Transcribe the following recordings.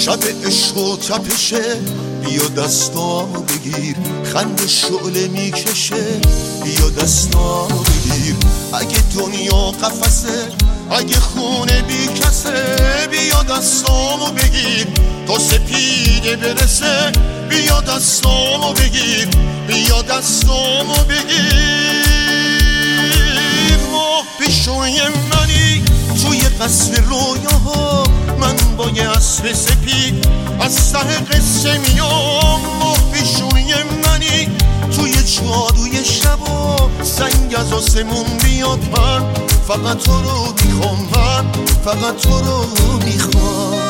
شب عشق و تپشه، بیا دستامو بگیر، خنده شعله میکشه، بیا دستامو بگیر. اگه دنیا قفسه، اگه خونه بی کسه، بیا دستامو بگیر تا سپیده برسه، بیا دستامو بگیر، بیا دستامو بگیر. ماه پیشوی منی توی قصر رویاها، من با یه اسب سپید از ته قصه میام. ماه پیشوی منی توی جادوی شبا، سنگ از آسمون بیاد، من فقط تو رو میخوام، من فقط تو رو میخوام.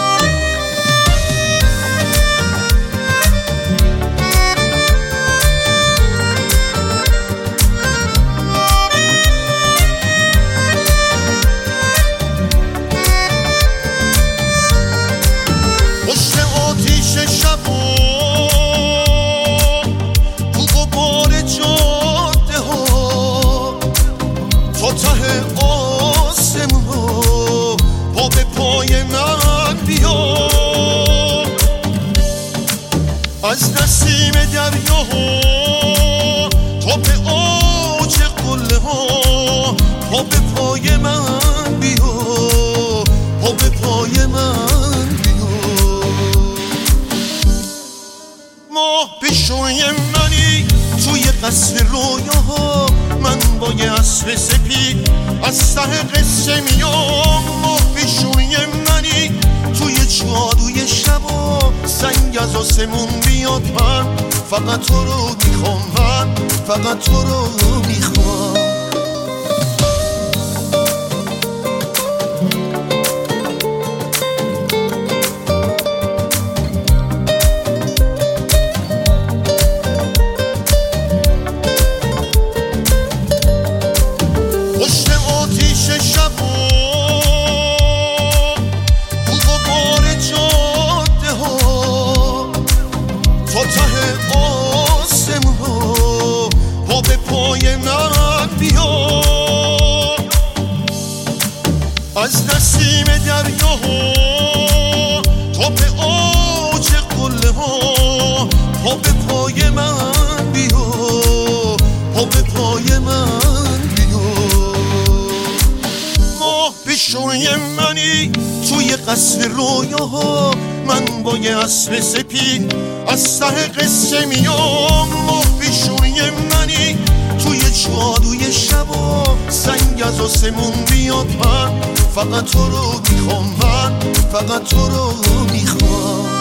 از نسیم دریاها تا به اوج قله ها، پا به پای من بیا، پا به پای من بیا. ماه پیشوی منی توی قصر رویاها، من با یه اسب سپید از ته قصه میام. ماه پیشوی منی توی جادوی شبا، سنگ از آسمون بیاد، من فقط تو رو میخوام، من فقط تو رو میخوام. پشت آتیش شبا از نسیم دریاها تا به اوج قله ها، پا به پای من بیا، پا به پای من بیا. ماه پیشوی منی توی قصر رویاها، من با یه اسب سپید از ته قصه میام. ماه پیشوی منی توی جادوی شبا، سنگ از آسمون بیاد، من فقط تو رو میخوام، من فقط تو رو میخوام.